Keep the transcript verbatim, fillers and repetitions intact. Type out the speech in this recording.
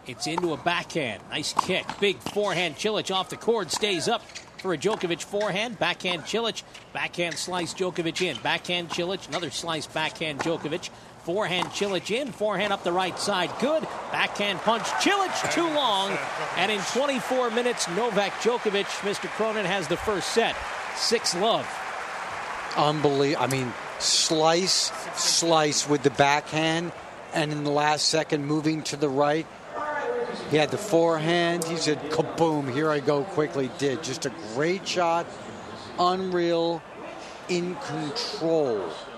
It's into a backhand. Nice kick. Big forehand. Cilic off the cord. Stays up for a Djokovic forehand. Backhand Cilic. Backhand slice Djokovic in. Backhand Cilic. Another slice backhand Djokovic. Forehand Cilic in. Forehand up the right side. Good. Backhand punch. Cilic too long. And in twenty-four minutes, Novak Djokovic, Mister Cronin, has the first set. Six love. Unbelievable. I mean, slice, slice with the backhand. And in the last second, moving to the right. He had the forehand. He said, kaboom, here I go quickly. Did. Just a great shot. Unreal. In control.